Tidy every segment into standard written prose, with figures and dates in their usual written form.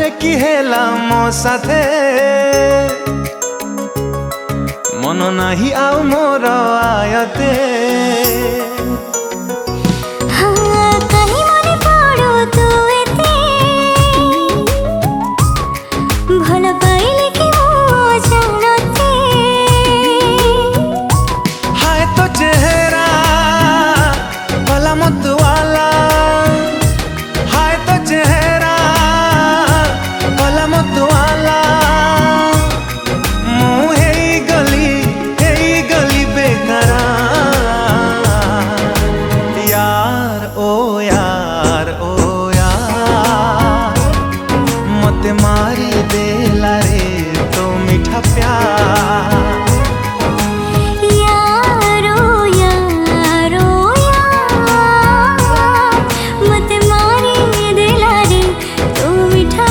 ताहले कि हेला मो साथे मन नाही आउ मोर आयते मारी देला रे तो मीठा प्यार यारो यारो यार मत मारी देला रे तो मीठा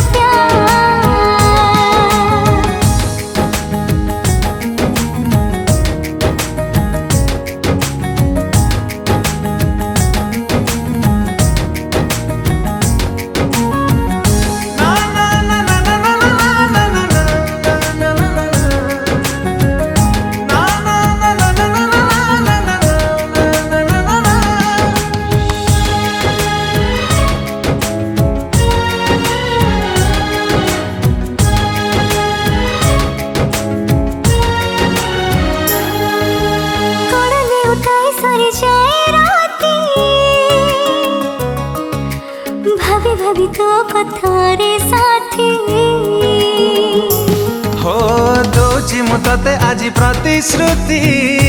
भाभी भाभी तो कथारे साथी हो दोची मु तते आजी प्रतिश्रुति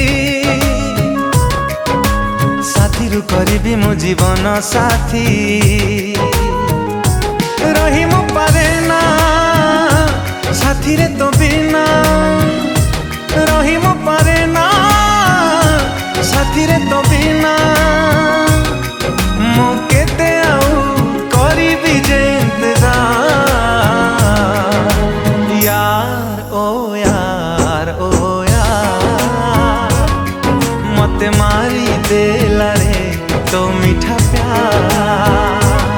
साथी रु करिबी मु जीवन साथी रही मु पारे ना साथी रे तो बिना रही मु पारे ना साथी रे तो बिना मु केते आउ करिबी जे इंतजार यार ओ यार मते मारी देला रे तो मीठा प्यार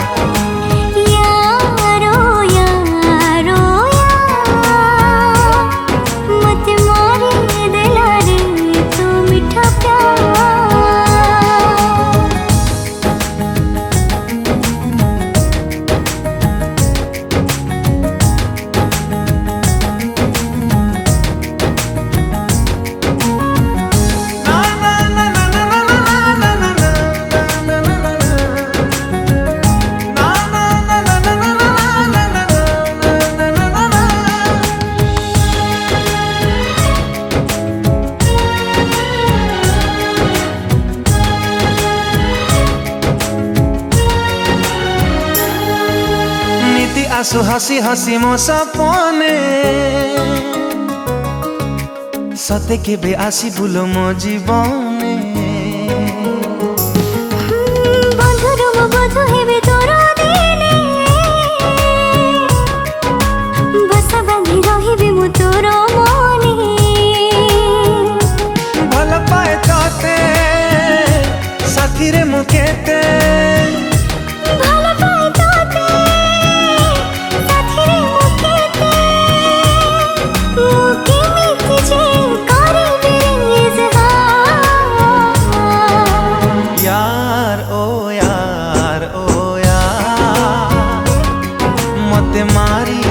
आसु हसी हसी मो सपने सते केबे आसी बुलो मो जीवने बंधुर मो बधु हेबे तोर दिने बसा बांधी रहिबे मु तोर मने भल पाए तते साथी रे मु केते मते मारी